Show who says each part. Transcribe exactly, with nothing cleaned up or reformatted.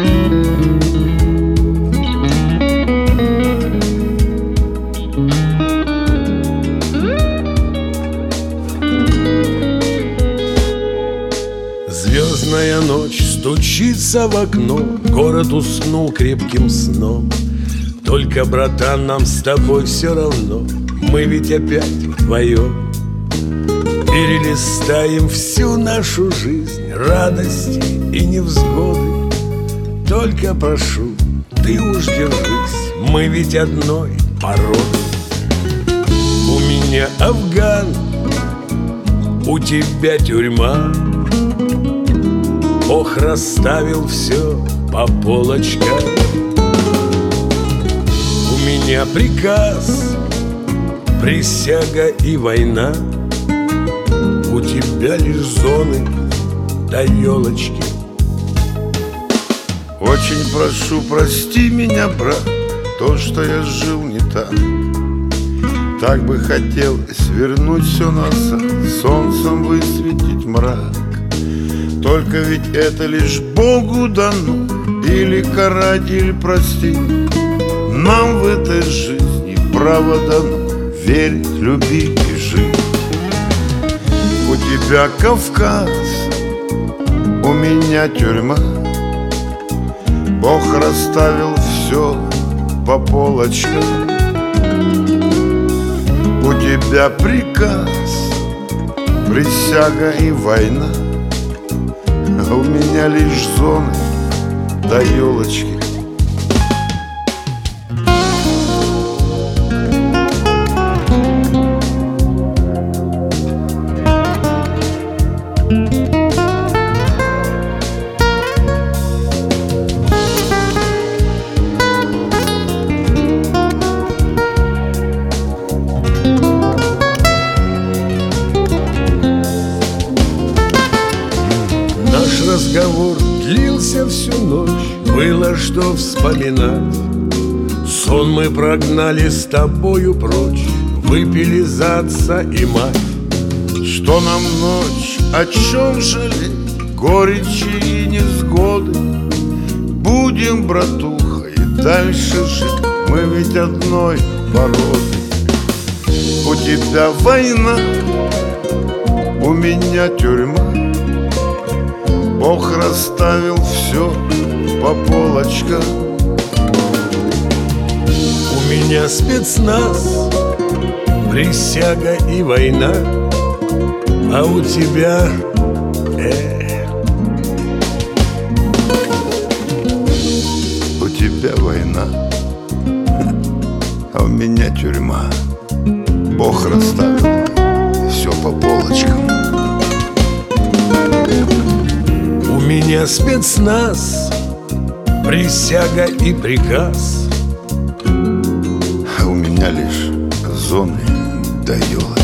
Speaker 1: Звездная ночь стучится в окно, город уснул крепким сном. Только, братан, нам с тобой все равно, мы ведь опять вдвоем перелистаем всю нашу жизнь, радости и невзгоды. Только прошу, ты уж держись, мы ведь одной породы. У меня Афган, у тебя тюрьма. Бог расставил все по полочкам. У меня приказ, присяга и война. У тебя лишь зоны да елочки.
Speaker 2: Очень прошу, прости меня, брат, то, что я жил не так. Так бы хотелось вернуть все назад, солнцем высветить мрак. Только ведь это лишь Богу дано, или карать, или простить. Нам в этой жизни право дано верить, любить и жить. У тебя Кавказ, у меня тюрьма. Бог расставил все по полочкам. У тебя приказ, присяга и война. А у меня лишь зоны да елочки.
Speaker 1: Наш разговор длился всю ночь, было что вспоминать. Сон мы прогнали с тобою прочь, выпили за отца и мать.
Speaker 2: Что нам ночь, о чем жалеть, горечи и невзгоды? Будем, братуха, и дальше жить, мы ведь одной породы. У тебя война, у меня тюрьма. Бог расставил все по полочкам.
Speaker 1: У меня спецназ, присяга и война. А у тебя... Э...
Speaker 2: У тебя война, а у меня тюрьма. Бог расставил все по полочкам.
Speaker 1: У меня спецназ, присяга и приказ.
Speaker 2: А у меня лишь зоны да елочки.